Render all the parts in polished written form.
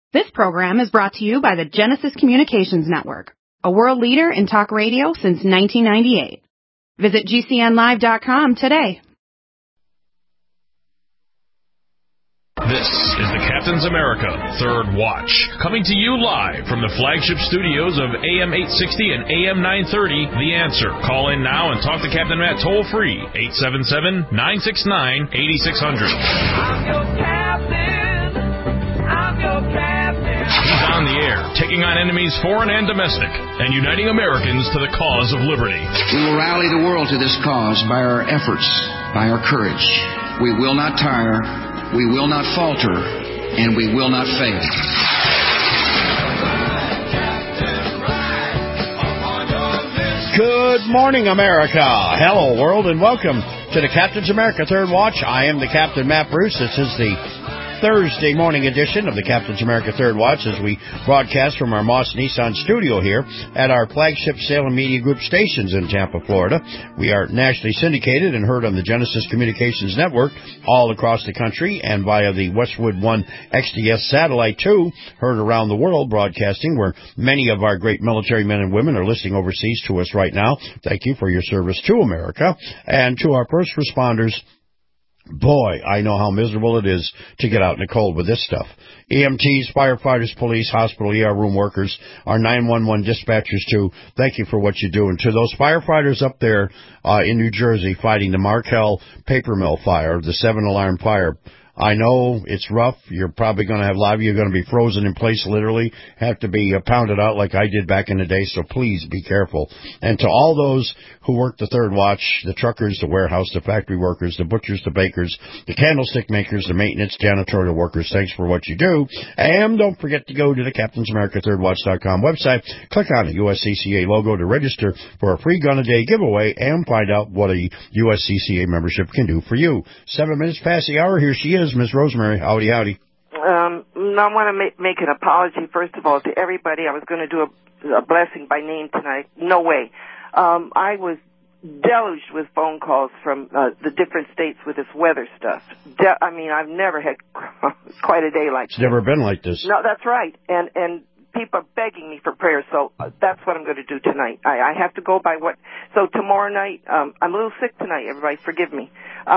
This program is brought to you by the Genesis Communications Network, a world leader in talk radio since 1998. Visit GCNlive.com today. This is the Captain's America Third Watch, coming to you live from the flagship studios of AM 860 and AM 930, The Answer. Call in now and talk to Captain Matt toll-free, 877-969-8600. I'm your captain. I'm your captain. He's on the air, taking on enemies foreign and domestic, and uniting Americans to the cause of liberty. We will rally the world to this cause by our efforts, by our courage. We will not tire, we will not falter, and we will not fail. Good morning, America. Hello, world, and welcome to the Captain's America Third Watch. I am the Captain, Matt Bruce. This is the Thursday morning edition of the Captain's America Third Watch as we broadcast from our Moss Nissan studio here at our flagship Salem Media Group stations in Tampa, Florida. We are nationally syndicated and heard on the Genesis Communications Network all across the country and via the Westwood One XDS satellite too, heard around the world broadcasting where many of our great military men and women are listening overseas to us right now. Thank you for your service to America and to our first responders. Boy, I know how miserable it is to get out in the cold with this stuff. EMTs, firefighters, police, hospital, ER room workers, our 911 dispatchers, too. Thank you for what you do. And to those firefighters up there in New Jersey fighting the Markel paper mill fire, the 7-alarm fire, I know it's rough. You're probably going to have a lot of you are going to be frozen in place, literally, have to be pounded out like I did back in the day, so please be careful. And to all those who work the third watch, the truckers, the warehouse, the factory workers, the butchers, the bakers, the candlestick makers, the maintenance, janitorial workers, thanks for what you do. And don't forget to go to the CaptainsAmericaThirdWatch.com website, click on the USCCA logo to register for a free gun-a-day giveaway and find out what a USCCA membership can do for you. 7 minutes past the hour, here she is. Ms. Rosemary, howdy, howdy. I want to make an apology, first of all, to everybody. I was going to do a blessing by name tonight. No way. I was deluged with phone calls from the different states with this weather stuff. I've never had quite a day like this. It's never been like this. No, that's right. And people are begging me for prayer, so that's what I'm going to do tonight. I have to go by what. So tomorrow night, I'm a little sick tonight, everybody. Forgive me.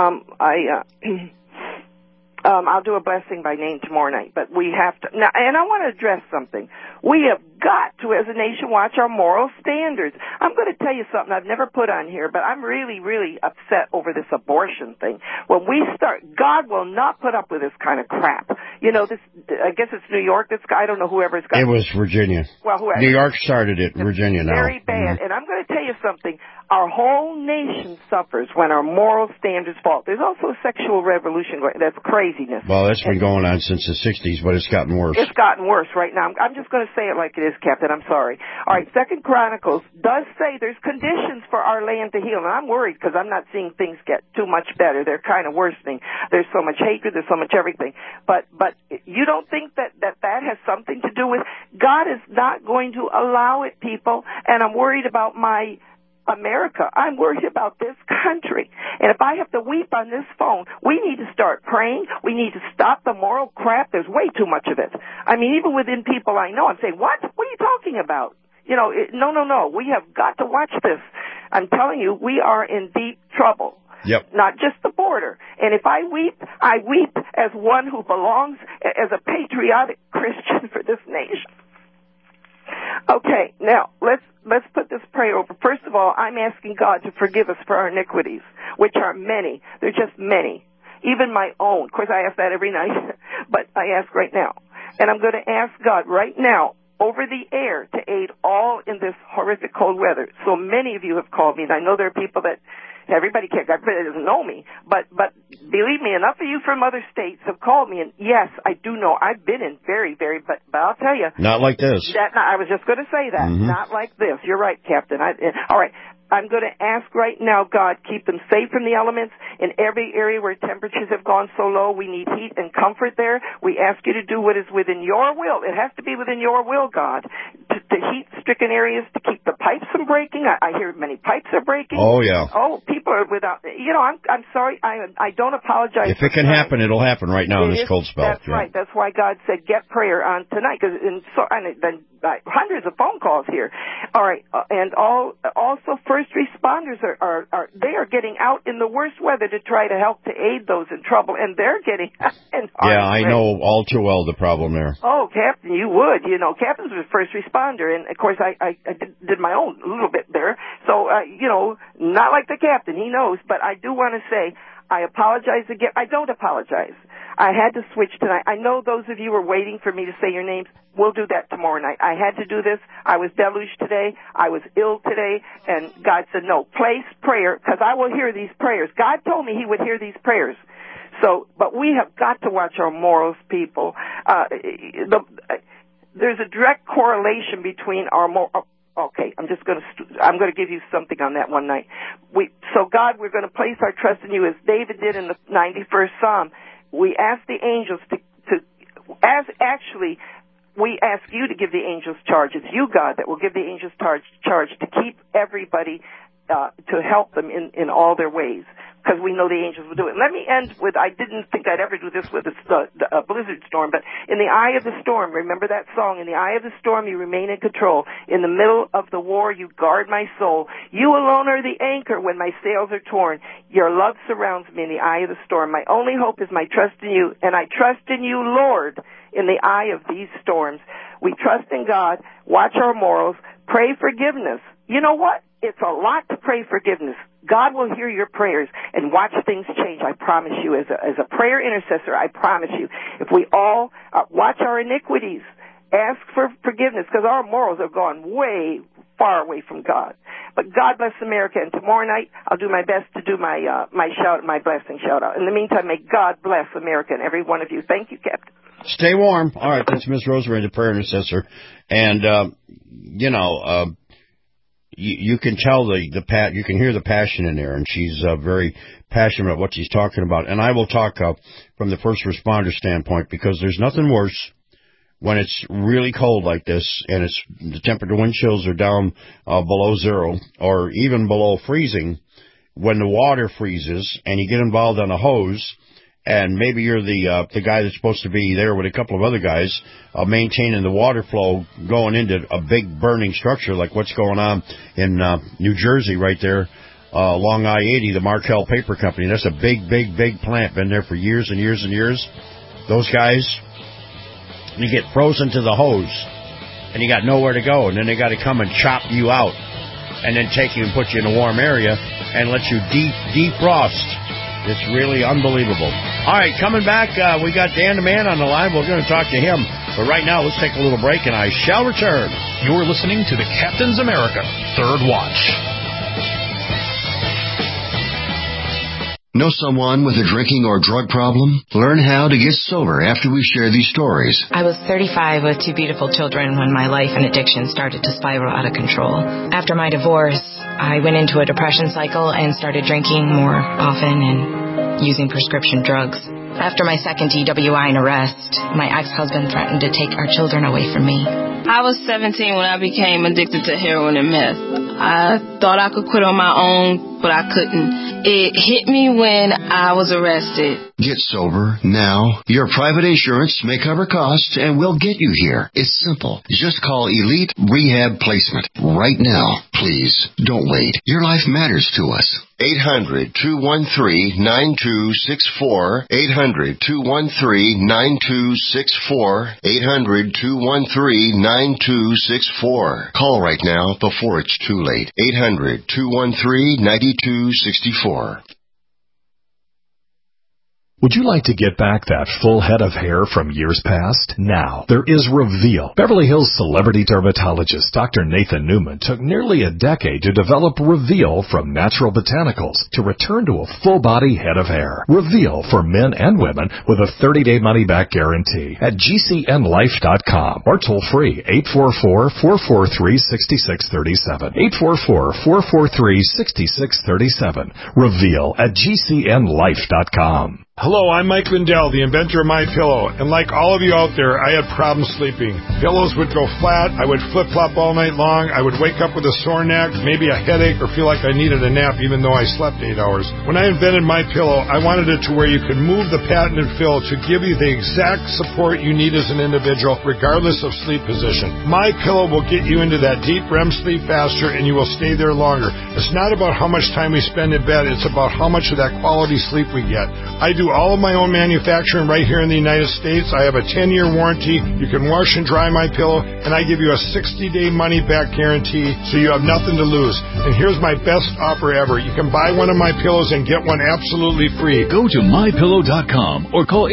I'll do a blessing by name tomorrow night, but we have to now, and I want to address something. We have got to, as a nation, watch our moral standards. I'm going to tell you something I've never put on here, but I'm really, really upset over this abortion thing. When we start, God will not put up with this kind of crap. You know, this, I guess it's New York, this guy, I don't know whoever's got it. It was Virginia. Well, whoever. New York started it, Virginia now. Very bad, and I'm going to tell you something. Our whole nation suffers when our moral standards fall. There's also a sexual revolution going. That's craziness. Well, that's been going on since the 60s, but it's gotten worse. It's gotten worse right now. I'm just going to say it like it is, Captain. I'm sorry. All right, 2 Chronicles does say there's conditions for our land to heal, and I'm worried because I'm not seeing things get too much better. They're kind of worsening. There's so much hatred. There's so much everything. But you don't think that has something to do with God is not going to allow it, people, and I'm worried about my America. I'm worried about this country. And if I have to weep on this phone, we need to start praying. We need to stop the moral crap. There's way too much of it. I mean, even within people I know, I'm saying, what? What are you talking about? You know, no. We have got to watch this. I'm telling you, we are in deep trouble. Yep. Not just the border. And if I weep as one who belongs, as a patriotic Christian for this nation. Okay, now, let's put this prayer over. First of all, I'm asking God to forgive us for our iniquities, which are many. They're just many. Even my own. Of course, I ask that every night, but I ask right now. And I'm going to ask God right now, over the air, to aid all in this horrific cold weather. So many of you have called me, and I know there are people that everybody doesn't know me, but believe me, enough of you from other states have called me, and yes, I do know. I've been in very, but I'll tell you. Not like this. I was just going to say that. Mm-hmm. Not like this. You're right, Captain. All right. I'm going to ask right now, God, keep them safe from the elements. In every area where temperatures have gone so low, we need heat and comfort there. We ask you to do what is within your will. It has to be within your will, God, to heat-stricken areas to keep the pipes from breaking. I hear many pipes are breaking. Oh, yeah. Oh, people are without. I'm sorry. I don't apologize. If it can happen, it'll happen right now in this cold spell. That's right. That's why God said get prayer on tonight. And then hundreds of phone calls here. All right, and also first responders are they are getting out in the worst weather to try to help to aid those in trouble, and they're getting in Yeah, I know all too well the problem there. Oh, Captain, you would. Captain's was a first responder, and of course I did my own a little bit there. So not like the captain, he knows, but I do want to say I apologize again. I don't apologize. I had to switch tonight. I know those of you were waiting for me to say your names. We'll do that tomorrow night. I had to do this. I was deluged today. I was ill today. And God said, no, place prayer, because I will hear these prayers. God told me he would hear these prayers. So, but we have got to watch our morals, people. There's a direct correlation between our Okay, I'm going to give you something on that one night. So God, we're going to place our trust in you as David did in the 91st Psalm. We ask the angels we ask you to give the angels charge. It's you, God, that will give the angels charge to keep everybody, to help them in all their ways, because we know the angels will do it. Let me end with, I didn't think I'd ever do this with a blizzard storm, but in the eye of the storm, remember that song, in the eye of the storm you remain in control. In the middle of the war you guard my soul. You alone are the anchor when my sails are torn. Your love surrounds me in the eye of the storm. My only hope is my trust in you, and I trust in you, Lord, in the eye of these storms. We trust in God, watch our morals, pray forgiveness. You know what? It's a lot to pray forgiveness. God will hear your prayers and watch things change. I promise you, as a prayer intercessor, I promise you. If we all watch our iniquities, ask for forgiveness, because our morals have gone way far away from God. But God bless America, and tomorrow night I'll do my best to do my blessing shout out. In the meantime, may God bless America and every one of you. Thank you, Captain. Stay warm. All right, that's Miss Rosemary, the prayer intercessor, and you can tell you can hear the passion in there, and she's very passionate about what she's talking about. And I will talk from the first responder standpoint, because there's nothing worse when it's really cold like this, and the temperature, wind chills are down below zero or even below freezing. When the water freezes and you get involved on a hose, and maybe you're the guy that's supposed to be there with a couple of other guys maintaining the water flow going into a big burning structure like what's going on in New Jersey right there along I-80, the Markel Paper Company. That's a big, big, big plant, been there for years and years and years. Those guys, you get frozen to the hose, and you got nowhere to go, and then they got to come and chop you out and then take you and put you in a warm area and let you defrost. It's really unbelievable. All right, coming back, we got Dan the Man on the line. We're going to talk to him. But right now, let's take a little break, and I shall return. You're listening to the Captain's America Third Watch. Know someone with a drinking or drug problem? Learn how to get sober after we share these stories. I was 35 with 2 beautiful children when my life and addiction started to spiral out of control. After my divorce, I went into a depression cycle and started drinking more often and using prescription drugs. After my second DWI and arrest, my ex-husband threatened to take our children away from me. I was 17 when I became addicted to heroin and meth. I thought I could quit on my own, but I couldn't. It hit me when I was arrested. Get sober now. Your private insurance may cover costs and we'll get you here. It's simple. Just call Elite Rehab Placement right now. Please, don't wait. Your life matters to us. 800-213-9264. 800-213-9264. 800-213-9264. Call right now before it's too late. 800-213-9264. Would you like to get back that full head of hair from years past? Now, there is Reveal. Beverly Hills celebrity dermatologist Dr. Nathan Newman took nearly a decade to develop Reveal from natural botanicals to return to a full-body head of hair. Reveal for men and women with a 30-day money-back guarantee at GCNlife.com or toll-free 844-443-6637. 844-443-6637. Reveal at GCNlife.com. Hello, I'm Mike Lindell, the inventor of MyPillow, and like all of you out there, I had problems sleeping. Pillows would go flat, I would flip-flop all night long, I would wake up with a sore neck, maybe a headache, or feel like I needed a nap even though I slept 8 hours. When I invented MyPillow, I wanted it to where you could move the patented fill to give you the exact support you need as an individual, regardless of sleep position. MyPillow will get you into that deep REM sleep faster, and you will stay there longer. It's not about how much time we spend in bed, it's about how much of that quality sleep we get. I do all of my own manufacturing right here in the United States. I have a 10-year warranty. You can wash and dry my pillow, and I give you a 60-day money-back guarantee, so you have nothing to lose. And here's my best offer ever. You can buy one of my pillows and get one absolutely free. Go to MyPillow.com or call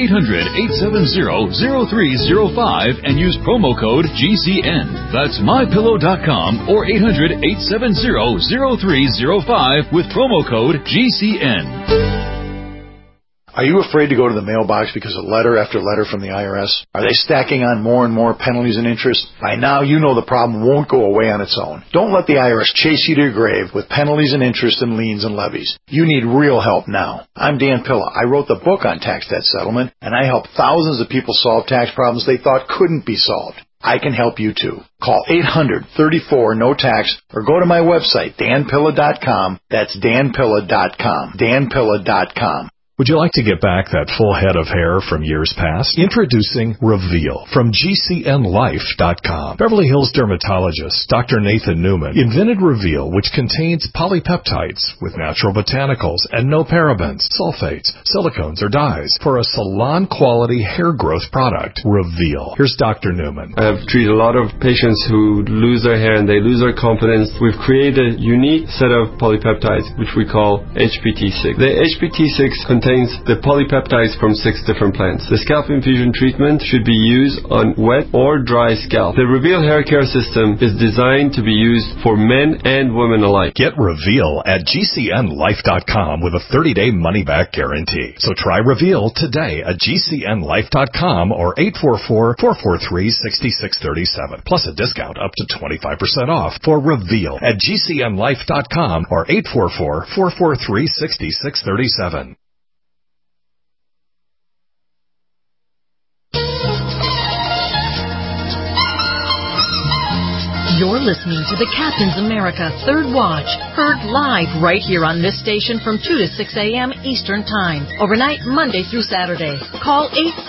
800-870-0305 and use promo code GCN. That's MyPillow.com or 800-870-0305 with promo code GCN. Are you afraid to go to the mailbox because of letter after letter from the IRS? Are they stacking on more and more penalties and interest? By now, you know the problem won't go away on its own. Don't let the IRS chase you to your grave with penalties and interest and liens and levies. You need real help now. I'm Dan Pilla. I wrote the book on tax debt settlement, and I help thousands of people solve tax problems they thought couldn't be solved. I can help you too. Call 800-34-NO-TAX or go to my website, danpilla.com. That's danpilla.com. danpilla.com. Would you like to get back that full head of hair from years past? Introducing Reveal from GCNlife.com. Beverly Hills dermatologist Dr. Nathan Newman invented Reveal, which contains polypeptides with natural botanicals and no parabens, sulfates, silicones, or dyes for a salon-quality hair growth product. Reveal. Here's Dr. Newman. I have treated a lot of patients who lose their hair and they lose their confidence. We've created a unique set of polypeptides, which we call HPT6. The HPT6 contains the polypeptides from 6 different plants. The scalp infusion treatment should be used on wet or dry scalp. The Reveal hair care system is designed to be used for men and women alike. Get Reveal at GCNlife.com with a 30-day money-back guarantee. So try Reveal today at GCNlife.com or 844-443-6637. Plus a discount up to 25% off for Reveal at GCNlife.com or 844-443-6637. You're listening to the Captain's America Third Watch, heard live right here on this station from 2 to 6 a.m. Eastern Time, overnight Monday through Saturday. Call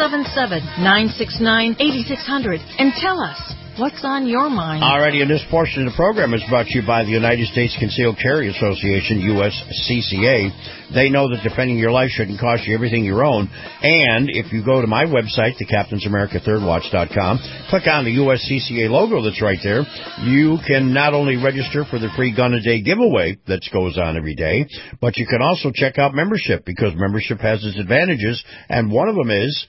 877-969-8600 and tell us what's on your mind. Alrighty, and this portion of the program is brought to you by the United States Concealed Carry Association, USCCA. They know that defending your life shouldn't cost you everything you own. And if you go to my website, thecaptainsamericathirdwatch.com, click on the USCCA logo that's right there, you can not only register for the free Gun a Day giveaway that goes on every day, but you can also check out membership, because membership has its advantages, and one of them is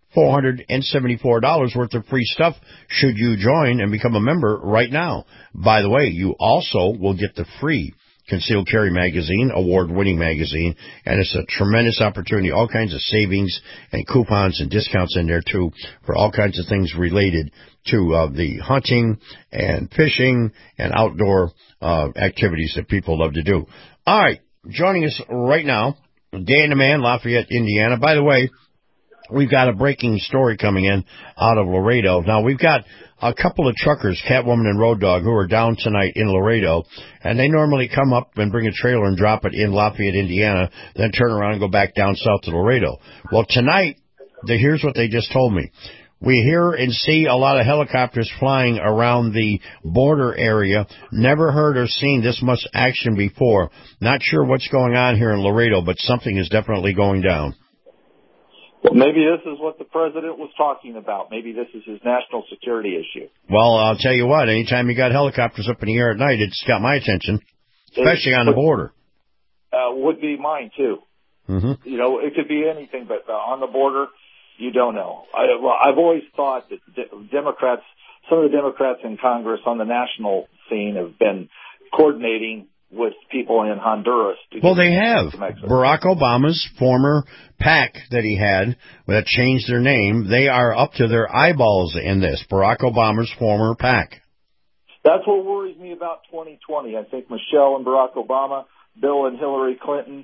$474 worth of free stuff should you join and become a member right now. By the way, you also will get the free Concealed Carry magazine, award-winning magazine, and it's a tremendous opportunity. All kinds of savings and coupons and discounts in there, too, for all kinds of things related to the hunting and fishing and outdoor activities that people love to do. All right, joining us right now, Dan the Man, Lafayette, Indiana. By the way, we've got a breaking story coming in out of Laredo. Now, we've got a couple of truckers, Catwoman and Road Dog, who are down tonight in Laredo, and they normally come up and bring a trailer and drop it in Lafayette, Indiana, then turn around and go back down south to Laredo. Well, tonight, here's what they just told me. We hear and see a lot of helicopters flying around the border area. Never heard or seen this much action before. Not sure what's going on here in Laredo, but something is definitely going down. Well, maybe this is what the president was talking about. Maybe this is his national security issue. Well, I'll tell you what, anytime you got helicopters up in the air at night, it's got my attention, especially on the border. Would be mine, too. Mm-hmm. You know, it could be anything, but on the border, you don't know. I've always thought that Democrats, some of the Democrats in Congress on the national scene have been coordinating with people in Honduras. Well, they have. Barack Obama's former PAC that he had, that changed their name, they are up to their eyeballs in this. Barack Obama's former PAC. That's what worries me about 2020. I think Michelle and Barack Obama, Bill and Hillary Clinton,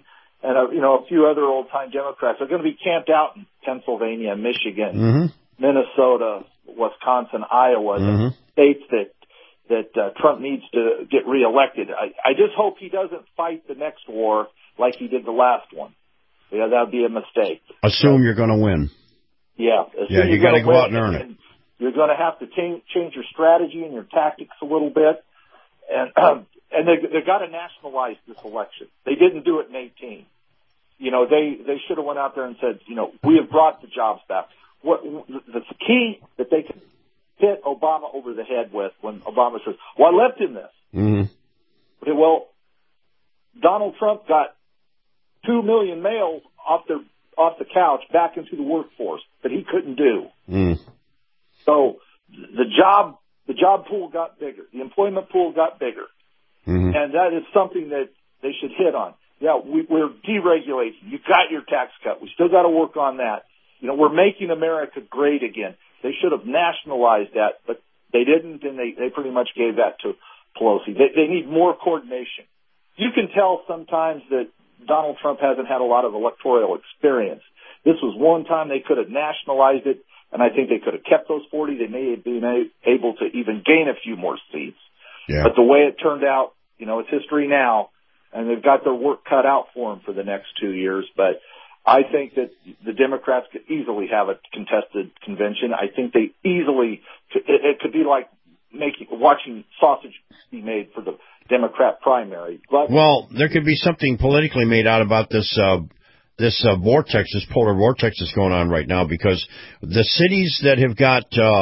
and a few other old-time Democrats are going to be camped out in Pennsylvania, Michigan, Minnesota, Wisconsin, Iowa, the states that Trump needs to get reelected. I just hope he doesn't fight the next war like he did the last one. Yeah, that would be a mistake. Assume you're going to win. Yeah. You got to go out and earn it. You're going to have to change your strategy and your tactics a little bit. And they got to nationalize this election. They didn't do it in 2018. They should have went out there and said, we have brought the jobs back. The key that they could hit Obama over the head with when Obama says, well, I left him this. Okay, well, Donald Trump got 2 million males off the couch back into the workforce that he couldn't do. So the job pool got bigger. The employment pool got bigger. And that is something that they should hit on. Yeah, we're deregulating. You got your tax cut. We still got to work on that. We're making America great again. They should have nationalized that, but they didn't, and they pretty much gave that to Pelosi. They need more coordination. You can tell sometimes that Donald Trump hasn't had a lot of electoral experience. This was one time they could have nationalized it, and I think they could have kept those 40. They may have been able to even gain a few more seats. Yeah. But the way it turned out, it's history now, and they've got their work cut out for them for the next 2 years. But I think that the Democrats could easily have a contested convention. I think they easily it could be like watching sausage be made for the Democrat primary. But, well, there could be something politically made out about this vortex, this polar vortex that's going on right now, because the cities that have got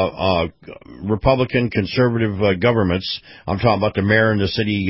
Republican conservative governments, I'm talking about the mayor and the city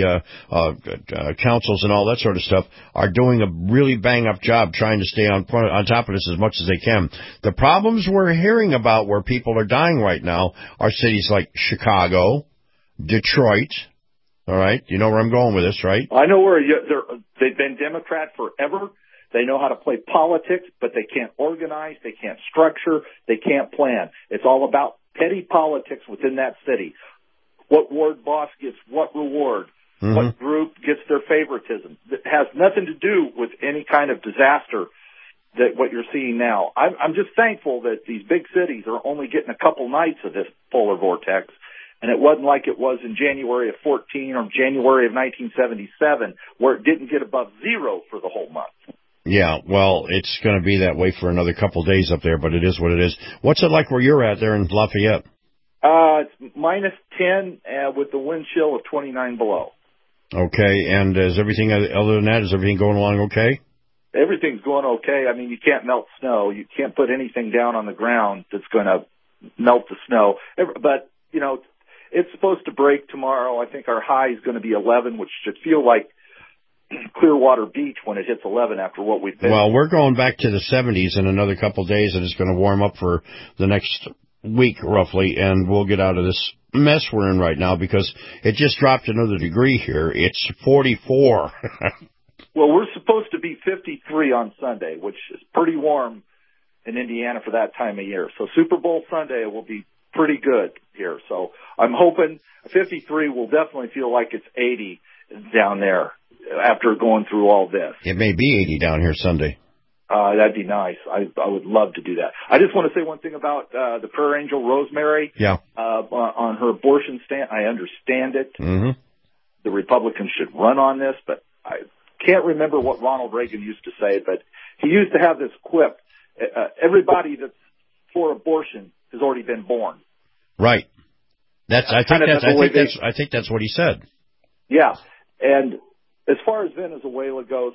councils and all that sort of stuff, are doing a really bang-up job trying to stay on top of this as much as they can. The problems we're hearing about where people are dying right now are cities like Chicago, Detroit. All right, you know where I'm going with this, right? I know where they've been Democrat forever. They know how to play politics, but they can't organize, they can't structure, they can't plan. It's all about petty politics within that city. What ward boss gets what reward, what group gets their favoritism. It has nothing to do with any kind of disaster that what you're seeing now. I'm just thankful that these big cities are only getting a couple nights of this polar vortex. And it wasn't like it was in January of 14 or January of 1977, where it didn't get above zero for the whole month. Yeah, well, it's going to be that way for another couple of days up there, but it is what it is. What's it like where you're at there in Lafayette? It's minus 10 with the wind chill of 29 below. Okay, and is everything other than that, is everything going along okay? Everything's going okay. I mean, you can't melt snow. You can't put anything down on the ground that's going to melt the snow. But, it's supposed to break tomorrow. I think our high is going to be 11, which should feel like Clearwater Beach when it hits 11 after what we've been. Well, we're going back to the 70s in another couple of days, and it's going to warm up for the next week, roughly, and we'll get out of this mess we're in right now because it just dropped another degree here. It's 44. Well, we're supposed to be 53 on Sunday, which is pretty warm in Indiana for that time of year. So Super Bowl Sunday will be pretty good here. So I'm hoping 53 will definitely feel like it's 80 down there after going through all this. It may be 80 down here Sunday. That'd be nice. I would love to do that. I just want to say one thing about the Prayer Angel Rosemary. Yeah. On her abortion stand, I understand it. The Republicans should run on this, but I can't remember what Ronald Reagan used to say, but he used to have this quip. Everybody that's for abortion has already been born. Right. I think that's what he said. Yeah. And as far as Venezuela goes,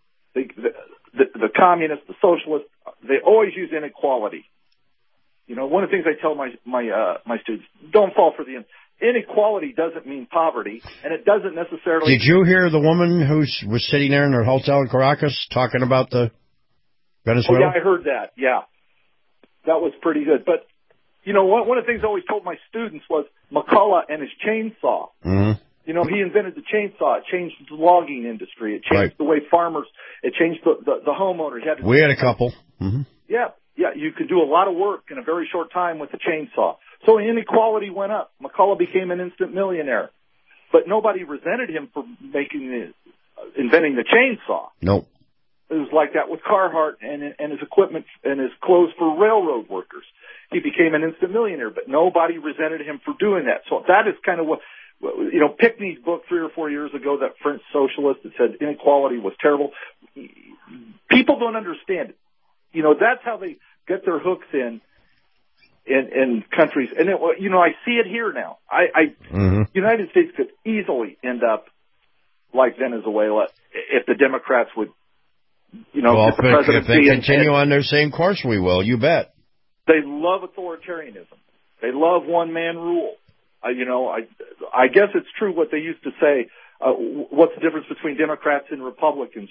the communists, the socialists, they always use inequality. One of the things I tell my students, don't fall for the inequality doesn't mean poverty, and it doesn't necessarily. Did you hear the woman who was sitting there in her hotel in Caracas talking about the Venezuela? Oh, yeah, I heard that. Yeah, that was pretty good. But one of the things I always told my students was McCullough and his chainsaw. He invented the chainsaw. It changed the logging industry. It changed the way farmers. It changed the homeowners. We had a couple. Yeah. You could do a lot of work in a very short time with the chainsaw. So inequality went up. McCullough became an instant millionaire, but nobody resented him for inventing the chainsaw. Nope. It was like that with Carhartt and his equipment and his clothes for railroad workers. He became an instant millionaire, but nobody resented him for doing that. So that is kind of what, Pickney's book 3 or 4 years ago, that French socialist that said inequality was terrible. People don't understand it. That's how they get their hooks in countries. And, I see it here now. United States could easily end up like Venezuela if the Democrats would, well, get the presidency. If they continue on their same course, we will. You bet. They love authoritarianism. They love one-man rule. I guess it's true what they used to say. What's the difference between Democrats and Republicans?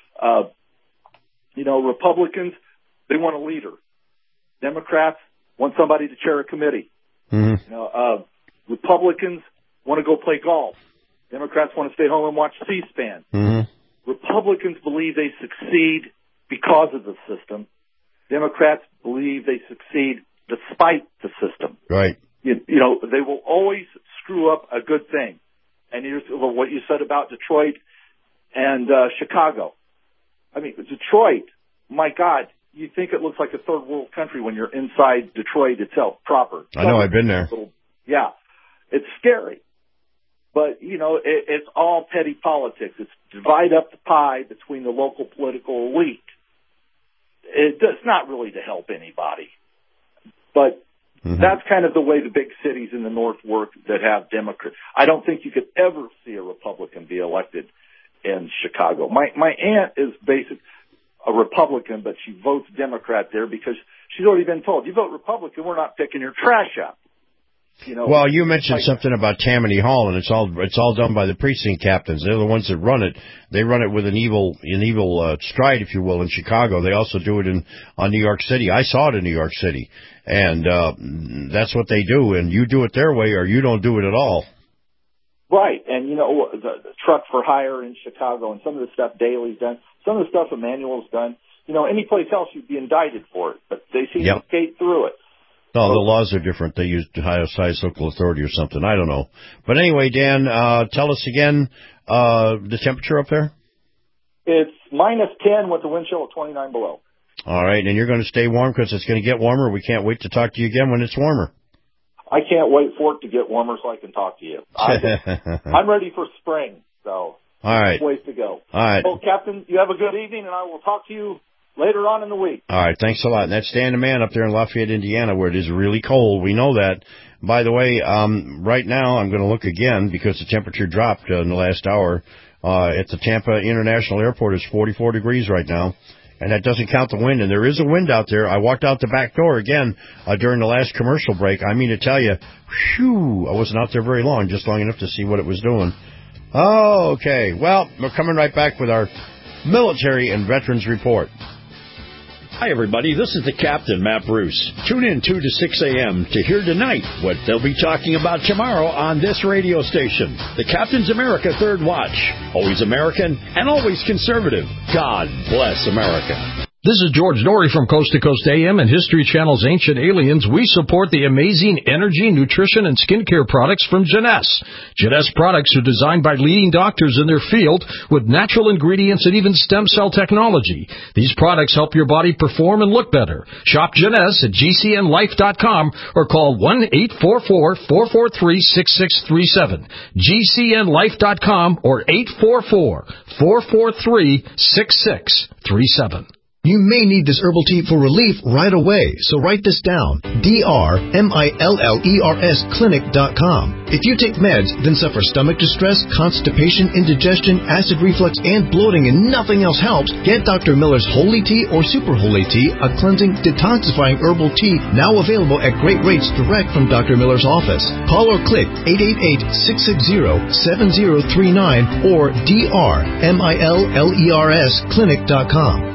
Republicans, they want a leader. Democrats want somebody to chair a committee. Mm-hmm. Republicans want to go play golf. Democrats want to stay home and watch C-SPAN. Mm-hmm. Republicans believe they succeed because of the system. Democrats believe they succeed despite the system. Right. They will always screw up a good thing. And here's what you said about Detroit and Chicago. I mean, Detroit, my God, you think it looks like a third world country when you're inside Detroit itself proper. I know, I've been there. Yeah. It's scary. But, it's all petty politics. It's divide up the pie between the local political elite. It's not really to help anybody. But that's kind of the way the big cities in the North work that have Democrats. I don't think you could ever see a Republican be elected in Chicago. My aunt is a Republican, but she votes Democrat there because she's already been told, you vote Republican, we're not picking your trash up. Well, you mentioned something about Tammany Hall, and it's all done by the precinct captains. They're the ones that run it. They run it with an evil stride, if you will, in Chicago. They also do it on New York City. I saw it in New York City, and that's what they do. And you do it their way, or you don't do it at all. Right, and the truck for hire in Chicago, and some of the stuff Daley's done, some of the stuff Emanuel's done. Any place else you'd be indicted for it, but they seem to skate through it. No, the laws are different. They use highest local authority or something. I don't know. But anyway, Dan, tell us again the temperature up there. It's -10 with the wind chill at 29 below. All right, and you're going to stay warm because it's going to get warmer. We can't wait to talk to you again when it's warmer. I can't wait for it to get warmer so I can talk to you. I'm ready for spring, so all right, ways to go. All right. Well, Captain, you have a good evening, and I will talk to you later on in the week. All right, thanks a lot. And that's Dan the Man up there in Lafayette, Indiana, where it is really cold. We know that. By the way, right now I'm going to look again because the temperature dropped in the last hour. At the Tampa International Airport, it's 44 degrees right now, and that doesn't count the wind. And there is a wind out there. I walked out the back door again during the last commercial break. I mean to tell you, whew, I wasn't out there very long, just long enough to see what it was doing. Oh, okay. Well, we're coming right back with our Military and Veterans Report. Hi, everybody. This is the Captain, Matt Bruce. Tune in 2 to 6 a.m. to hear tonight what they'll be talking about tomorrow on this radio station. The Captain's America Third Watch. Always American and always conservative. God bless America. This is George Norrie from Coast to Coast AM and History Channel's Ancient Aliens. We support the amazing energy, nutrition, and skincare products from Jeunesse. Jeunesse products are designed by leading doctors in their field with natural ingredients and even stem cell technology. These products help your body perform and look better. Shop Jeunesse at GCNlife.com or call 1-844-443-6637. GCNlife.com or 844-443-6637. You may need this herbal tea for relief right away, so write this down. DRMILLERS clinic.com. If you take meds, then suffer stomach distress, constipation, indigestion, acid reflux, and bloating, and nothing else helps, get Dr. Miller's Holy Tea or Super Holy Tea, a cleansing, detoxifying herbal tea now available at great rates direct from Dr. Miller's office. Call or click 888-660-7039 or DRMILLERS clinic.com.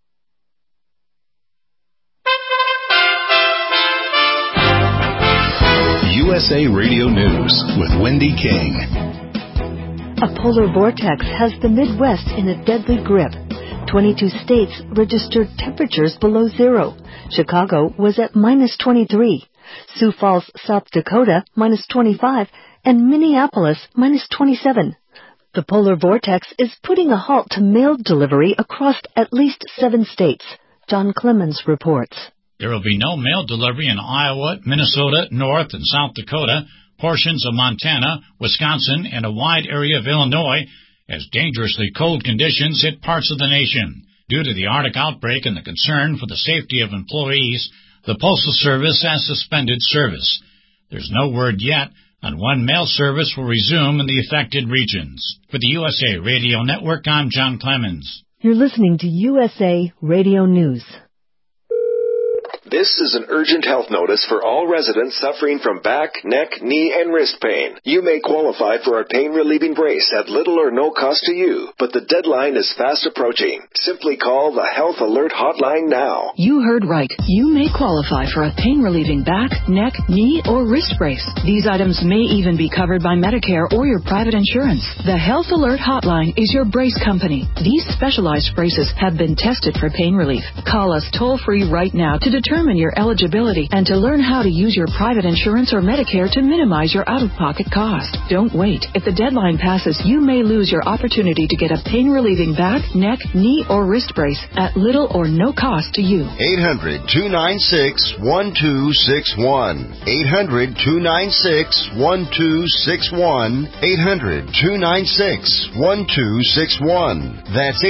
USA Radio News with Wendy King. A polar vortex has the Midwest in a deadly grip. 22 states registered temperatures below zero. Chicago was at -23. Sioux Falls, South Dakota, -25. And Minneapolis, -27. The polar vortex is putting a halt to mail delivery across at least 7 states. John Clemens reports. There will be no mail delivery in Iowa, Minnesota, North and South Dakota, portions of Montana, Wisconsin, and a wide area of Illinois as dangerously cold conditions hit parts of the nation. Due to the Arctic outbreak and the concern for the safety of employees, the Postal Service has suspended service. There's no word yet on when mail service will resume in the affected regions. For the USA Radio Network, I'm John Clemens. You're listening to USA Radio News. This is an urgent health notice for all residents suffering from back, neck, knee, and wrist pain. You may qualify for a pain-relieving brace at little or no cost to you, but the deadline is fast approaching. Simply call the Health Alert Hotline now. You heard right. You may qualify for a pain-relieving back, neck, knee, or wrist brace. These items may even be covered by Medicare or your private insurance. The Health Alert Hotline is your brace company. These specialized braces have been tested for pain relief. Call us toll-free right now to determine your eligibility and to learn how to use your private insurance or Medicare to minimize your out-of-pocket cost. Don't wait. If the deadline passes, you may lose your opportunity to get a pain-relieving back, neck, knee, or wrist brace at little or no cost to you. 800-296-1261. 800-296-1261. 800-296-1261. That's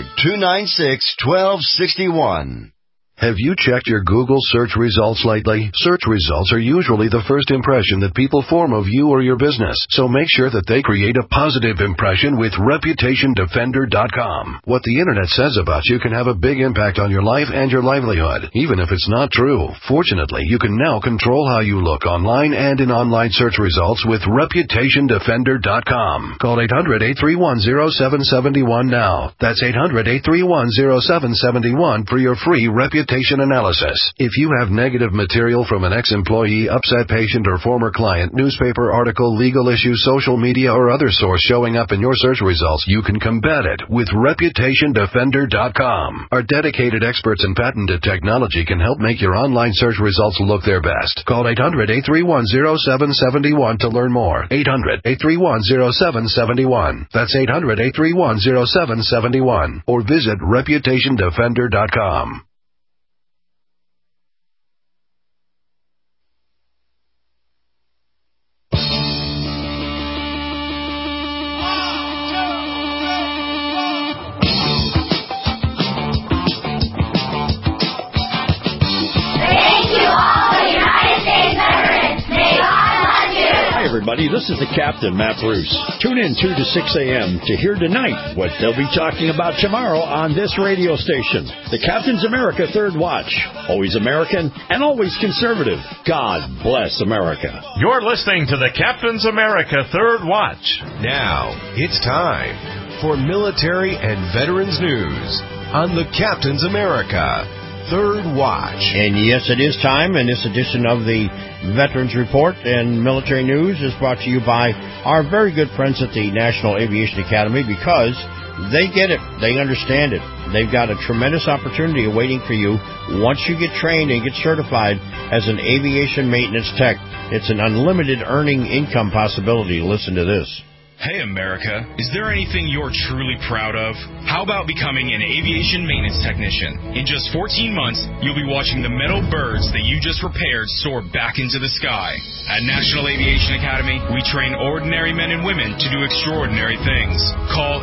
800-296-1261. Have you checked your Google search results lately? Search results are usually the first impression that people form of you or your business, so make sure that they create a positive impression with ReputationDefender.com. What the Internet says about you can have a big impact on your life and your livelihood, even if it's not true. Fortunately, you can now control how you look online and in online search results with ReputationDefender.com. Call 800-831-0771 now. That's 800-831-0771 for your free reputation analysis. If you have negative material from an ex-employee, upset patient, or former client, newspaper article, legal issue, social media, or other source showing up in your search results, you can combat it with ReputationDefender.com. Our dedicated experts in patented technology can help make your online search results look their best. Call 800-831-0771 to learn more. 800-831-0771. That's 800-831-0771. Or visit ReputationDefender.com. Everybody, this is the Captain, Matt Bruce. Tune in 2 to 6 a.m. to hear tonight what they'll be talking about tomorrow on this radio station. The Captain's America Third Watch. Always American and always conservative. God bless America. You're listening to the Captain's America Third Watch. Now, it's time for military and veterans news on the Captain's America Third Watch. And yes, it is time, and this edition of the Veterans Report and Military News is brought to you by our very good friends at the National Aviation Academy, because they get it. They understand it. They've got a tremendous opportunity awaiting for you once you get trained and get certified as an aviation maintenance tech. It's an unlimited earning income possibility. Listen to this. Hey, America, is there anything you're truly proud of? How about becoming an aviation maintenance technician? In just 14 months, you'll be watching the metal birds that you just repaired soar back into the sky. At National Aviation Academy, we train ordinary men and women to do extraordinary things. Call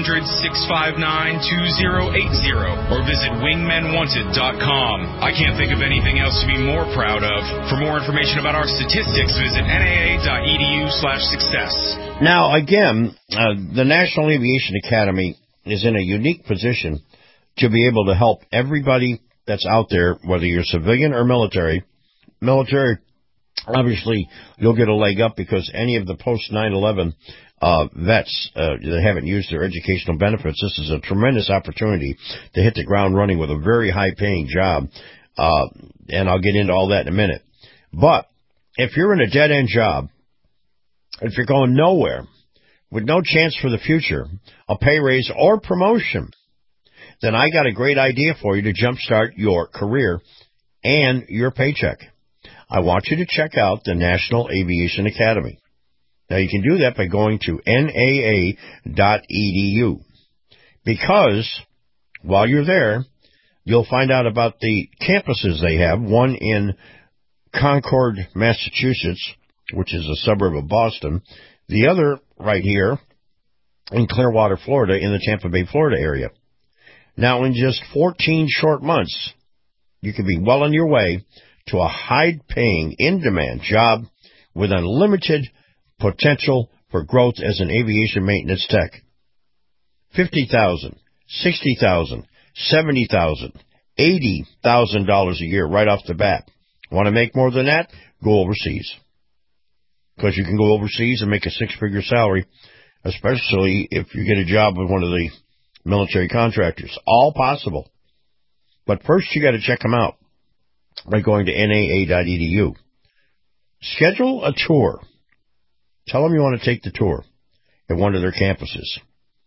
800-659-2080 or visit wingmenwanted.com. I can't think of anything else to be more proud of. For more information about our statistics, visit naa.edu/success. Now, again, the National Aviation Academy is in a unique position to be able to help everybody that's out there, whether you're civilian or military. Military, obviously, you'll get a leg up because any of the post-9/11 vets that haven't used their educational benefits, this is a tremendous opportunity to hit the ground running with a very high-paying job, and I'll get into all that in a minute. But if you're in a dead-end job, if you're going nowhere, with no chance for the future, a pay raise or promotion, then I got a great idea for you to jumpstart your career and your paycheck. I want you to check out the National Aviation Academy. Now, you can do that by going to naa.edu. Because while you're there, you'll find out about the campuses they have, one in Concord, Massachusetts, which is a suburb of Boston, the other right here in Clearwater, Florida, in the Tampa Bay, Florida area. Now, in just 14 short months, you could be well on your way to a high-paying, in-demand job with unlimited potential for growth as an aviation maintenance tech. $50,000, $60,000, $70,000, $80,000 a year right off the bat. Want to make more than that? Go overseas. Because you can go overseas and make a six-figure salary, especially if you get a job with one of the military contractors. All possible. But first you got to check them out by going to naa.edu. Schedule a tour. Tell them you want to take the tour at one of their campuses.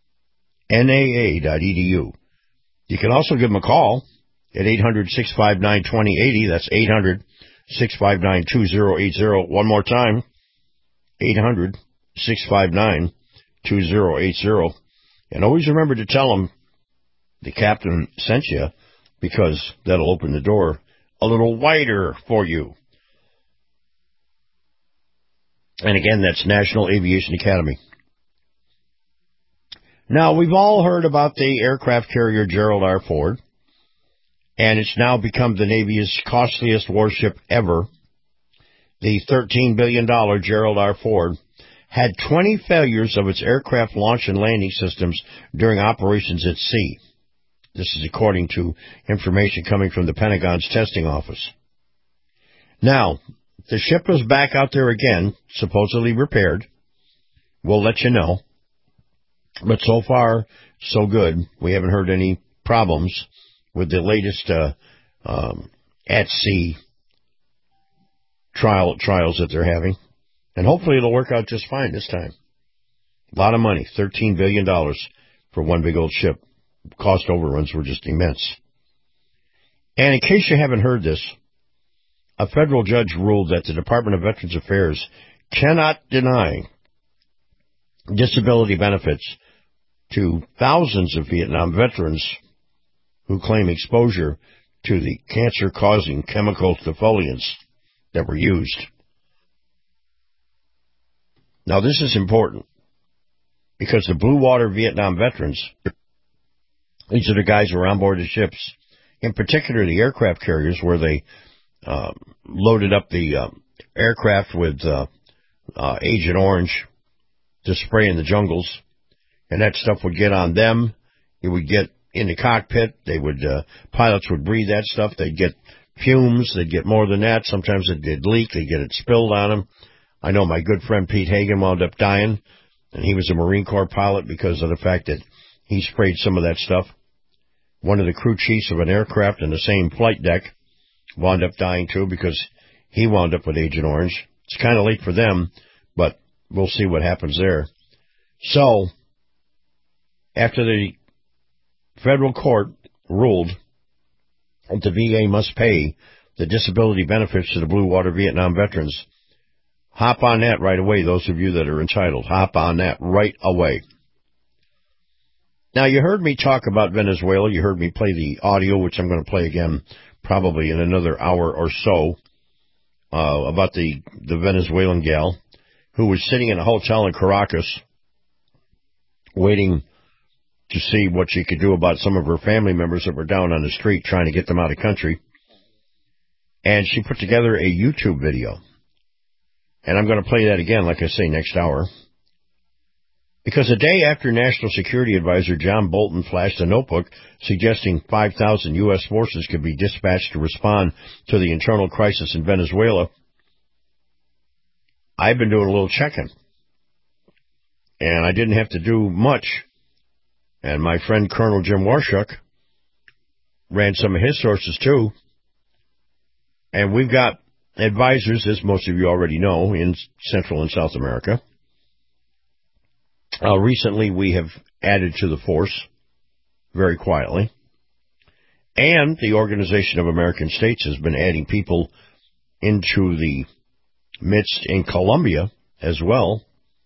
naa.edu. You can also give them a call at 800-659-2080. That's 800-659-2080. One more time, 800-659-2080. And always remember to tell them the captain sent you, because that'll open the door a little wider for you. And again, that's National Aviation Academy. Now, we've all heard about the aircraft carrier Gerald R. Ford, and it's now become the Navy's costliest warship ever. The $13 billion Gerald R. Ford had 20 failures of its aircraft launch and landing systems during operations at sea. This is according to information coming from the Pentagon's testing office. Now, the ship is back out there again, supposedly repaired. We'll let you know. But so far, so good. We haven't heard any problems with the latest at-sea trials that they're having. And hopefully it'll work out just fine this time. A lot of money, $13 billion for one big old ship. Cost overruns were just immense. And in case you haven't heard this, a federal judge ruled that the Department of Veterans Affairs cannot deny disability benefits to thousands of Vietnam veterans who claim exposure to the cancer-causing chemical defoliants that were used. Now, this is important because the Blue Water Vietnam veterans, these are the guys who are on board the ships, in particular the aircraft carriers where they loaded up the aircraft with Agent Orange to spray in the jungles, and that stuff would get on them. It would get in the cockpit. They would pilots would breathe that stuff. They'd get fumes. They'd get more than that. Sometimes they'd leak. They'd get it spilled on them. I know my good friend Pete Hagen wound up dying, and he was a Marine Corps pilot because of the fact that he sprayed some of that stuff. One of the crew chiefs of an aircraft in the same flight deck wound up dying too because he wound up with Agent Orange. It's kind of late for them, but we'll see what happens there. So, after the federal court ruled that the VA must pay the disability benefits to the Blue Water Vietnam veterans, hop on that right away, those of you that are entitled. Hop on that right away. Now, you heard me talk about Venezuela. You heard me play the audio, which I'm going to play again probably in another hour or so, about the Venezuelan gal who was sitting in a hotel in Caracas waiting to see what she could do about some of her family members that were down on the street trying to get them out of country. And she put together a YouTube video. And I'm going to play that again, like I say, next hour. Because a day after National Security Advisor John Bolton flashed a notebook suggesting 5,000 U.S. forces could be dispatched to respond to the internal crisis in Venezuela, I've been doing a little checking. And I didn't have to do much. And my friend Colonel Jim Warshuk ran some of his sources too. And we've got advisors, as most of you already know, in Central and South America. Recently, we have added to the force, very quietly. And the Organization of American States has been adding people into the midst in Colombia as well,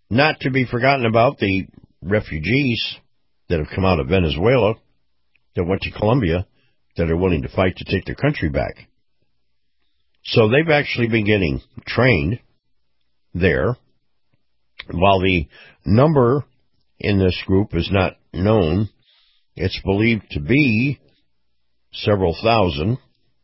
Not to be forgotten about the refugees that have come out of Venezuela that went to Colombia that are willing to fight to take their country back. So they've actually been getting trained there. While the number in this group is not known, it's believed to be several thousand.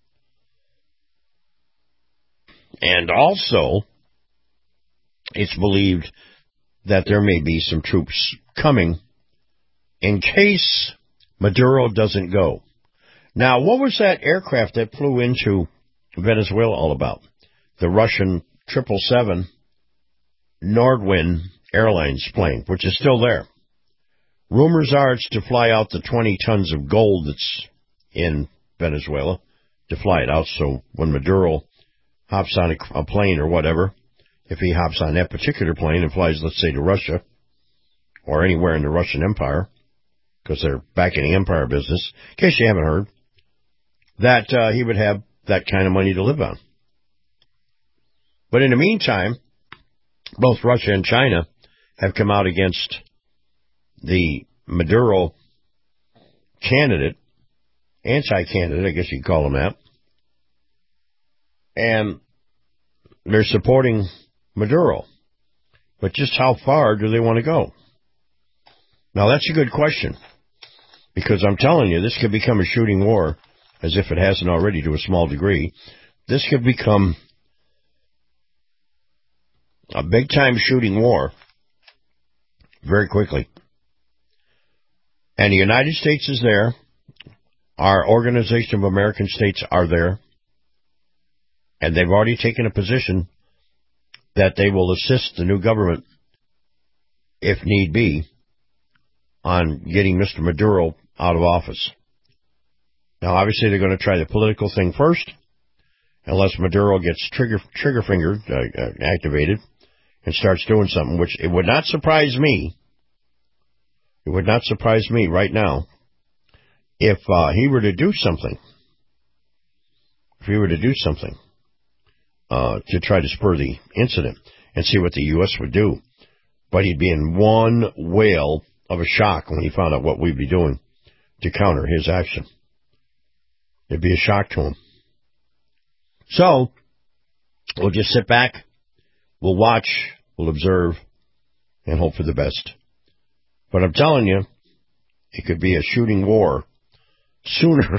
And also, it's believed that there may be some troops coming in case Maduro doesn't go. Now, what was that aircraft that flew into Venezuela all about? The Russian 777 Nordwind Airlines plane, which is still there. Rumors are it's to fly out the 20 tons of gold that's in Venezuela, to fly it out so when Maduro hops on a plane or whatever, if he hops on that particular plane and flies, let's say, to Russia or anywhere in the Russian Empire, because they're back in the empire business, in case you haven't heard, that he would have that kind of money to live on. But in the meantime, both Russia and China have come out against the Maduro candidate, anti-candidate, I guess you'd call him that, and they're supporting Maduro. But just how far do they want to go? Now, that's a good question, because I'm telling you, this could become a shooting war, as if it hasn't already to a small degree. This could become a big-time shooting war very quickly. And the United States is there. Our Organization of American States are there. And they've already taken a position that they will assist the new government, if need be, on getting Mr. Maduro out of office. Now, obviously, they're going to try the political thing first, unless Maduro gets trigger finger activated and starts doing something, which it would not surprise me. It would not surprise me right now if he were to do something. If he were to do something to try to spur the incident and see what the U.S. would do. But he'd be in one whale of a shock when he found out what we'd be doing to counter his action. It'd be a shock to him. So, we'll just sit back, we'll watch, we'll observe, and hope for the best. But I'm telling you, it could be a shooting war sooner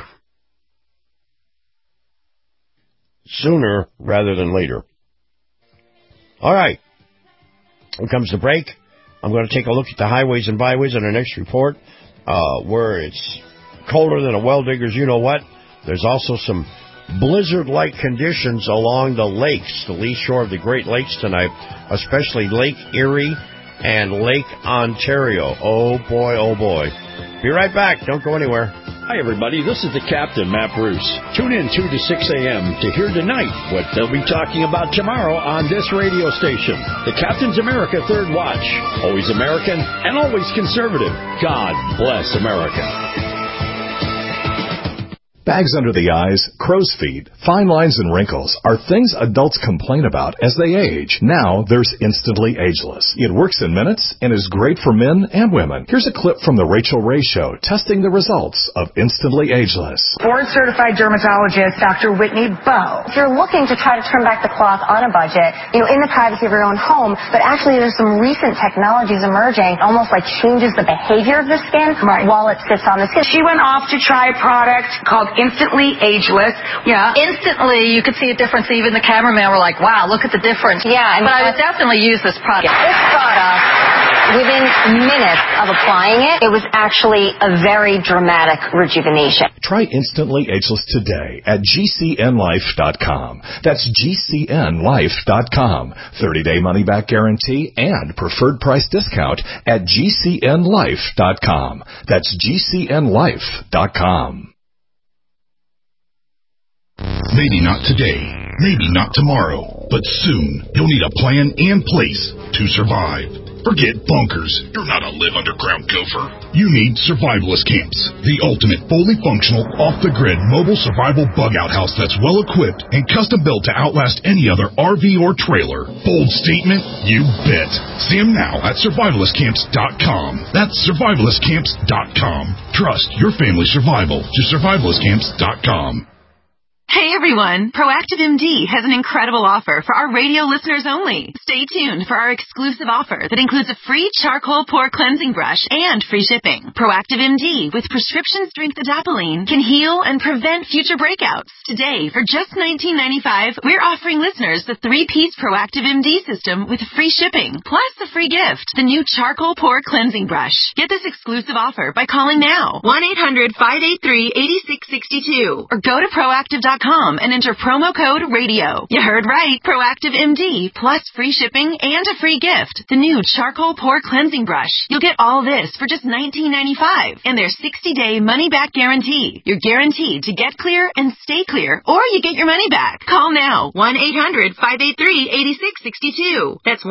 rather than later. All right. Here comes the break. I'm going to take a look at the highways and byways in our next report, where it's colder than a well-digger's you-know-what. There's also some blizzard-like conditions along the lakes, the lee shore of the Great Lakes tonight, especially Lake Erie and Lake Ontario. Oh, boy, oh, boy. Be right back. Don't go anywhere. Hi, everybody. This is the Captain, Matt Bruce. Tune in 2 to 6 a.m. to hear tonight what they'll be talking about tomorrow on this radio station. The Captain's America Third Watch. Always American and always conservative. God bless America. Bags under the eyes, crow's feet, fine lines, and wrinkles are things adults complain about as they age. Now there's Instantly Ageless. It works in minutes and is great for men and women. Here's a clip from The Rachel Ray Show testing the results of Instantly Ageless. Board-certified dermatologist Dr. Whitney Bowe. If you're looking to try to turn back the clock on a budget, in the privacy of your own home, but actually there's some recent technologies emerging, almost like changes the behavior of the skin while it sits on the skin. She went off to try a product called Instantly Ageless. Yeah. Instantly, you could see a difference. Even the cameraman were like, wow, look at the difference. Yeah. But I would definitely use this product. This product, within minutes of applying it, it was actually a very dramatic rejuvenation. Try Instantly Ageless today at GCNlife.com. That's GCNlife.com. 30-day money-back guarantee and preferred price discount at GCNlife.com. That's GCNlife.com. Maybe not today, maybe not tomorrow, but soon you'll need a plan and place to survive. Forget bunkers. You're not a live underground gopher. You need Survivalist Camps, the ultimate fully functional, off-the-grid mobile survival bug-out house that's well-equipped and custom-built to outlast any other RV or trailer. Bold statement? You bet. See them now at survivalistcamps.com. That's survivalistcamps.com. Trust your family's survival to survivalistcamps.com. Hey everyone, Proactive MD has an incredible offer for our radio listeners only. Stay tuned for our exclusive offer that includes a free charcoal pore cleansing brush and free shipping. Proactive MD with prescription strength adapalene can heal and prevent future breakouts. Today, for just $19.95, we're offering listeners the 3-piece Proactive MD system with free shipping, plus a free gift, the new charcoal pore cleansing brush. Get this exclusive offer by calling now, 1-800-583-8662, or go to proactive.com and enter promo code RADIO. You heard right. Proactive MD plus free shipping and a free gift. The new charcoal pore cleansing brush. You'll get all this for just $19.95 and their 60-day money-back guarantee. You're guaranteed to get clear and stay clear, or you get your money back. Call now. 1-800-583-8662. That's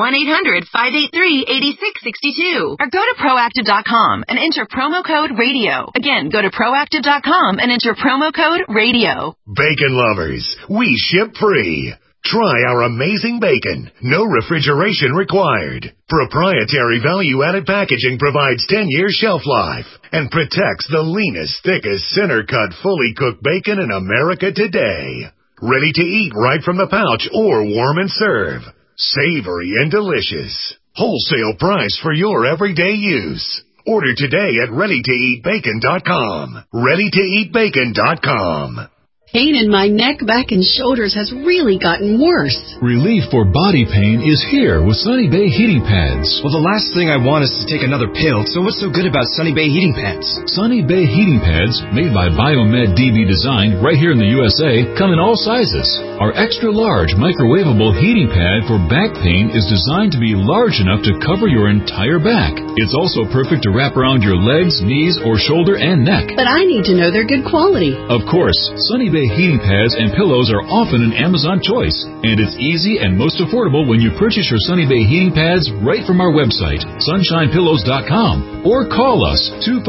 1-800-583-8662. Or go to proactive.com and enter promo code RADIO. Again, go to proactive.com and enter promo code RADIO. Bacon lovers, we ship free. Try our amazing bacon. No refrigeration required. Proprietary value-added packaging provides 10-year shelf life and protects the leanest, thickest, center-cut, fully cooked bacon in America today. Ready to eat right from the pouch or warm and serve. Savory and delicious. Wholesale price for your everyday use. Order today at ReadyToEatBacon.com. ReadyToEatBacon.com. Pain in my neck, back, and shoulders has really gotten worse. Relief for body pain is here with Sunny Bay Heating Pads. Well, the last thing I want is to take another pill, so what's so good about Sunny Bay Heating Pads? Sunny Bay Heating Pads, made by Biomed DB Design right here in the USA, come in all sizes. Our extra-large microwavable heating pad for back pain is designed to be large enough to cover your entire back. It's also perfect to wrap around your legs, knees, or shoulder and neck. But I need to know they're good quality. Of course, Sunny Bay heating pads and pillows are often an Amazon choice, and it's easy and most affordable when you purchase your Sunny Bay heating pads right from our website, sunshinepillows.com, or call us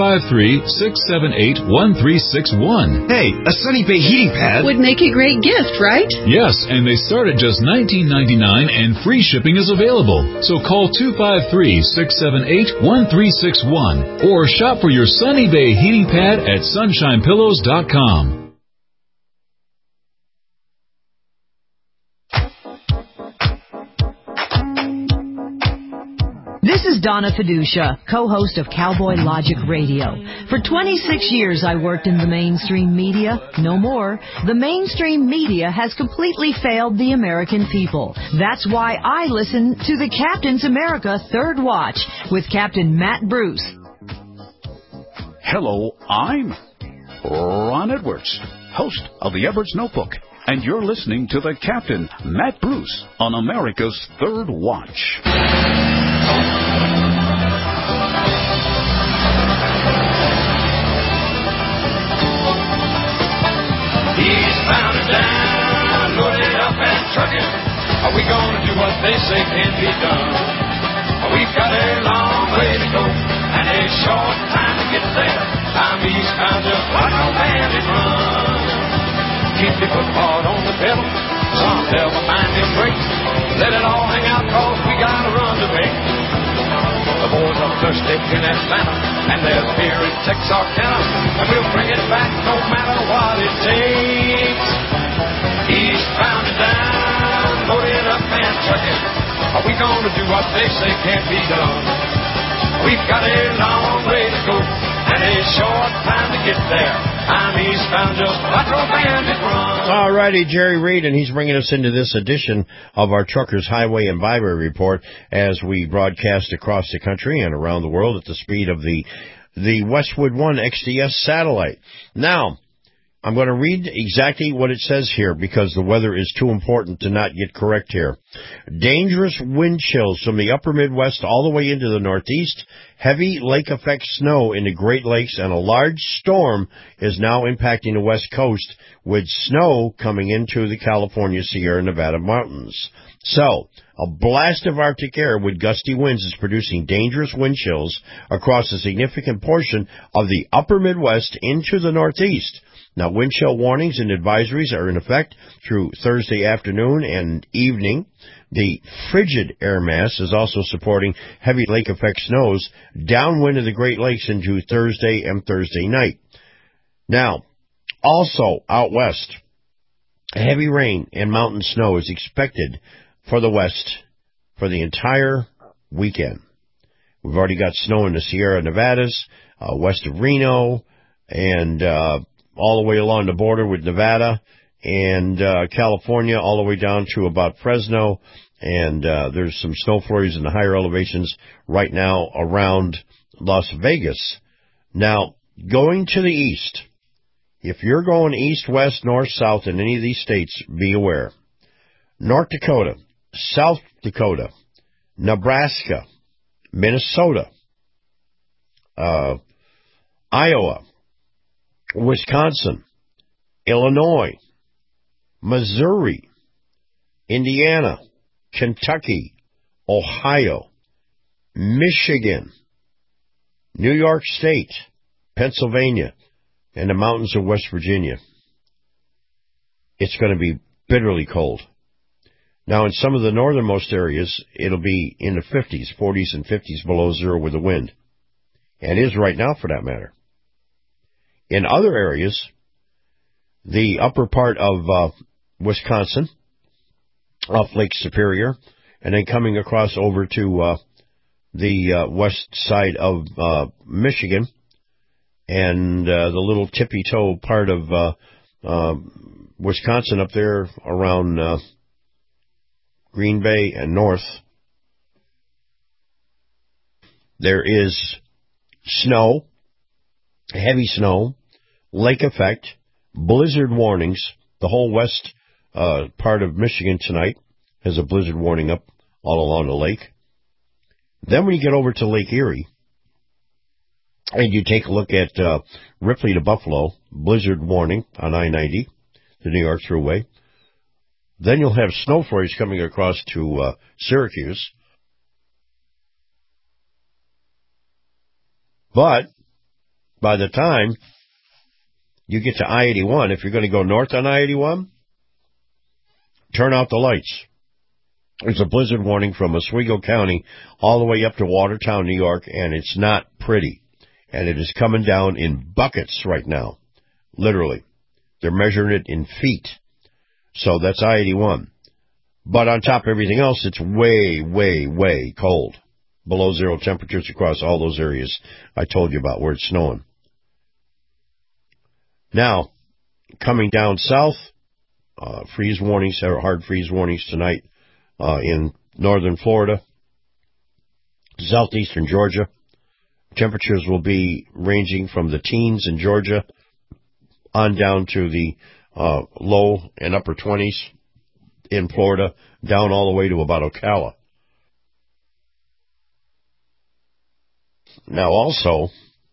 253-678-1361. Hey, a Sunny Bay heating pad would make a great gift, right? Yes, and they start at just $19.99 and free shipping is available. So call 253-678-1361 or shop for your Sunny Bay heating pad at sunshinepillows.com. This is Donna Fiducia, co-host of Cowboy Logic Radio. For 26 years I worked in the mainstream media. No more. The mainstream media has completely failed the American people. That's why I listen to the Captain's America Third Watch with Captain Matt Bruce. Hello, I'm Ron Edwards, host of the Edwards Notebook, and you're listening to the Captain Matt Bruce on America's Third Watch. Eastbound and down, loaded up and trucking. Are we gonna do what they say can be done? We've got a long way to go and a short time to get there. I'm eastbound just like a bandit run. Keep your foot hard on the pedal, some never mind them brakes. Let it all hang out cause we got a run to make. The boys are thirsty in Atlanta and there's beer in Texarkana, and we'll bring it back no matter what it takes. Eastbound and down, loaded up and trucking. Are we gonna do what they say can't be done? We've got a long way to go and a short time to get there. I'm eastbound just like a bandit run. All righty, Jerry Reed, and he's bringing us into this edition of our Truckers Highway and Byway Report as we broadcast across the country and around the world at the speed of the Westwood One XDS satellite. Now, I'm going to read exactly what it says here because the weather is too important to not get correct here. Dangerous wind chills from the upper Midwest all the way into the Northeast. Heavy lake effect snow in the Great Lakes, and a large storm is now impacting the West Coast with snow coming into the California, Sierra Nevada mountains. So, a blast of Arctic air with gusty winds is producing dangerous wind chills across a significant portion of the upper Midwest into the Northeast. Now, wind chill warnings and advisories are in effect through Thursday afternoon and evening. The frigid air mass is also supporting heavy lake effect snows downwind of the Great Lakes into Thursday and Thursday night. Now, also out west, heavy rain and mountain snow is expected for the west for the entire weekend. We've already got snow in the Sierra Nevadas, west of Reno, and all the way along the border with Nevada and California, all the way down to about Fresno. And there's some snow flurries in the higher elevations right now around Las Vegas. Now, going to the east, if you're going east, west, north, south in any of these states, be aware. North Dakota, South Dakota, Nebraska, Minnesota, Iowa, Wisconsin, Illinois, Missouri, Indiana, Kentucky, Ohio, Michigan, New York State, Pennsylvania, and the mountains of West Virginia. It's going to be bitterly cold. Now, in some of the northernmost areas, it'll be in the 50s, 40s and 50s below zero with the wind. And is right now, for that matter. In other areas, the upper part of Wisconsin, off Lake Superior, and then coming across over to the west side of Michigan, and the little tippy-toe part of Wisconsin up there around Green Bay and north, there is snow, heavy snow, lake effect, blizzard warnings. The whole west part of Michigan tonight has a blizzard warning up all along the lake. Then when you get over to Lake Erie, and you take a look at Ripley to Buffalo, blizzard warning on I-90, the New York Thruway. Then you'll have snow flurries coming across to Syracuse. But by the time you get to I-81, if you're going to go north on I-81, turn out the lights. There's a blizzard warning from Oswego County all the way up to Watertown, New York, and it's not pretty. And it is coming down in buckets right now. Literally. They're measuring it in feet. So that's I-81. But on top of everything else, it's way, way, way cold. Below zero temperatures across all those areas I told you about where it's snowing. Now, coming down south, freeze warnings, or hard freeze warnings tonight in northern Florida, southeastern Georgia. Temperatures will be ranging from the teens in Georgia on down to the low and upper 20s in Florida, down all the way to about Ocala. Now also,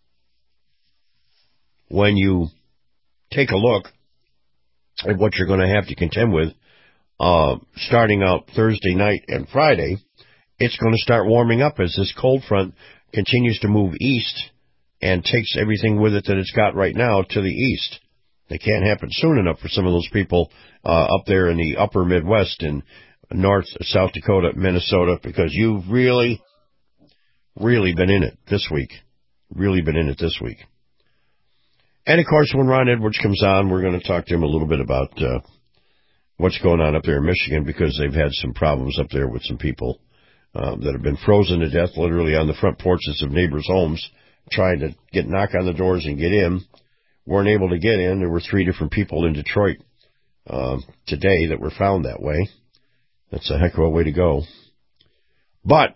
when you take a look at what you're going to have to contend with, starting out Thursday night and Friday, it's going to start warming up as this cold front continues to move east and takes everything with it that it's got right now to the east. It can't happen soon enough for some of those people up there in the upper Midwest in North, South Dakota, Minnesota, because you've really been in it this week. Really been in it this week. And, of course, when Ron Edwards comes on, we're going to talk to him a little bit about what's going on up there in Michigan, because they've had some problems up there with some people that have been frozen to death literally on the front porches of neighbors' homes, trying to knock on the doors and get in. Weren't able to get in. There were 3 different people in Detroit today that were found that way. That's a heck of a way to go. But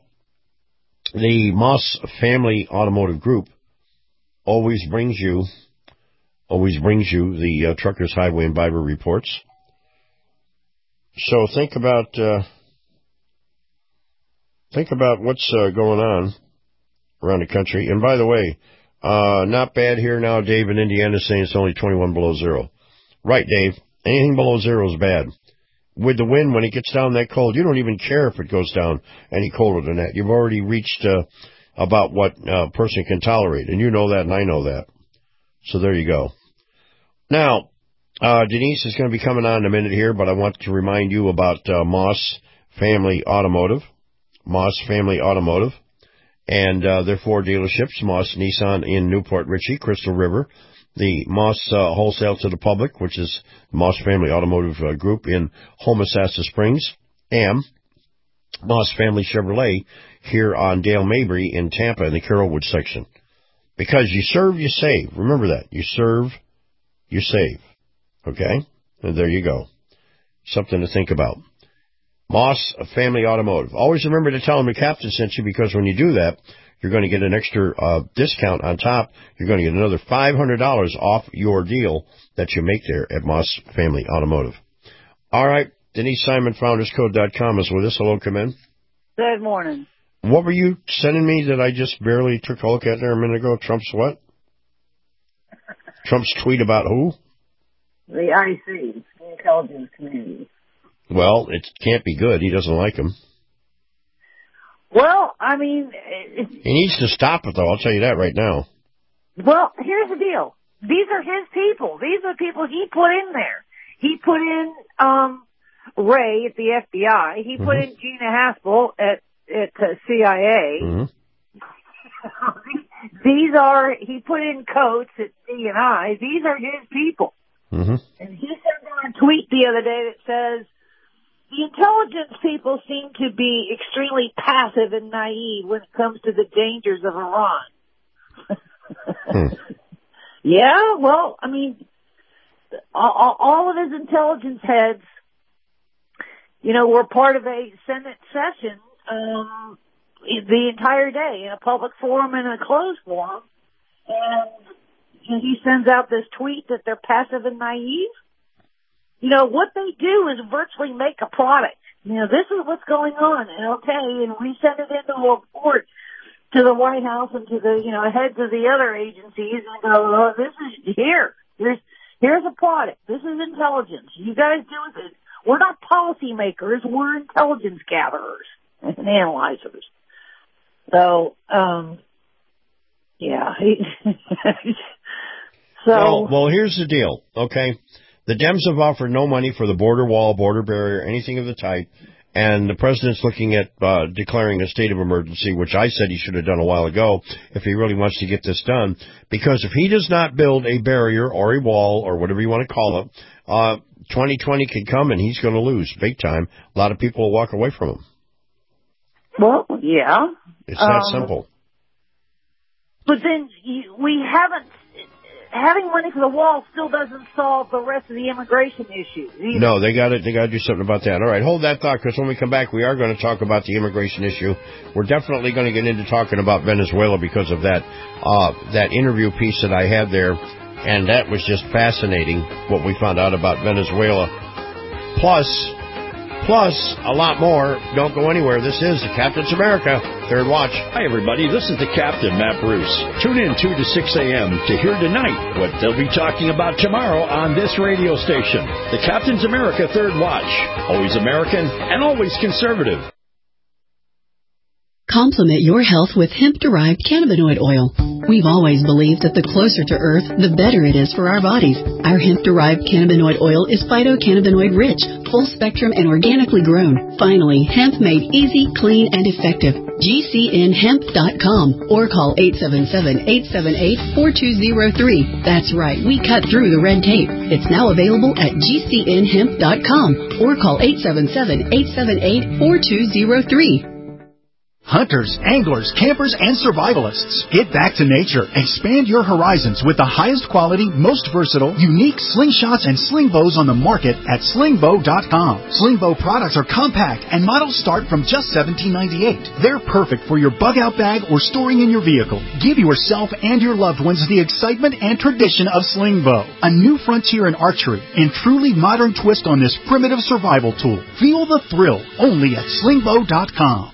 the Moss Family Automotive Group always brings you always brings you the Truckers Highway and Bible reports. So think about what's going on around the country. And by the way, not bad here now. Dave in Indiana is saying it's only 21 below zero. Right, Dave. Anything below zero is bad. With the wind, when it gets down that cold, you don't even care if it goes down any colder than that. You've already reached about what a person can tolerate, and you know that, and I know that. So there you go. Now, Denise is going to be coming on in a minute here, but I want to remind you about Moss Family Automotive. Moss Family Automotive. And their 4 dealerships, Moss Nissan in Newport Richey, Crystal River, the Moss Wholesale to the Public, which is Moss Family Automotive Group in Homosassa Springs, and Moss Family Chevrolet here on Dale Mabry in Tampa in the Carrollwood section. Because you serve, you save. Remember that. You serve, you save. Okay? And there you go. Something to think about. Moss Family Automotive. Always remember to tell them the captain sent you, because when you do that, you're going to get an extra discount on top. You're going to get another $500 off your deal that you make there at Moss Family Automotive. All right. Denise Simon, FoundersCode.com is with us. Hello, come in. Good morning. What were you sending me that I just barely took a look at there a minute ago? Trump's what? Trump's tweet about who? The IC, the intelligence community. Well, it can't be good. He doesn't like him. Well, I mean... He needs to stop it, though. I'll tell you that right now. Well, here's the deal. These are his people. These are the people he put in there. He put in Ray at the FBI. He put in Gina Haspel at CIA. He put in Coates at DNI. These are his people. And he sent out a tweet the other day that says, the intelligence people seem to be extremely passive and naive when it comes to the dangers of Iran. Yeah, well, I mean, all of his intelligence heads, were part of a Senate session the entire day in a public forum and a closed forum. And he sends out this tweet that they're passive and naive. What they do is virtually make a product. This is what's going on, and we send it into a report to the White House and to the, heads of the other agencies and go, oh, this is here's a product. This is intelligence. You guys do it. We're not policymakers. We're intelligence gatherers and analyzers. So, yeah. Well, here's the deal, okay? The Dems have offered no money for the border wall, border barrier, anything of the type, and the president's looking at declaring a state of emergency, which I said he should have done a while ago if he really wants to get this done, because if he does not build a barrier or a wall or whatever you want to call it, 2020 can come and he's going to lose big time. A lot of people will walk away from him. Well, yeah. It's that simple. But then having money for the wall still doesn't solve the rest of the immigration issue either. No, they got to do something about that. All right, hold that thought, because when we come back, we are going to talk about the immigration issue. We're definitely going to get into talking about Venezuela because of that interview piece that I had there, and that was just fascinating what we found out about Venezuela. Plus a lot more. Don't go anywhere. This is the Captain's America Third Watch. Hi, everybody. This is the Captain, Matt Bruce. Tune in 2 to 6 a.m. to hear tonight what they'll be talking about tomorrow on this radio station. The Captain's America Third Watch. Always American and always conservative. Complement your health with hemp-derived cannabinoid oil. We've always believed that the closer to Earth, the better it is for our bodies. Our hemp-derived cannabinoid oil is phytocannabinoid-rich, full-spectrum, and organically grown. Finally, hemp made easy, clean, and effective. GCNhemp.com or call 877-878-4203. That's right, we cut through the red tape. It's now available at GCNhemp.com or call 877-878-4203. hunters, anglers, campers, and survivalists. Get back to nature. Expand your horizons with the highest quality, most versatile, unique slingshots and sling bows on the market at slingbow.com. Slingbow products are compact and models start from just $17.98. They're perfect for your bug out bag or storing in your vehicle. Give yourself and your loved ones the excitement and tradition of Slingbow, a new frontier in archery and truly modern twist on this primitive survival tool. Feel the thrill only at slingbow.com.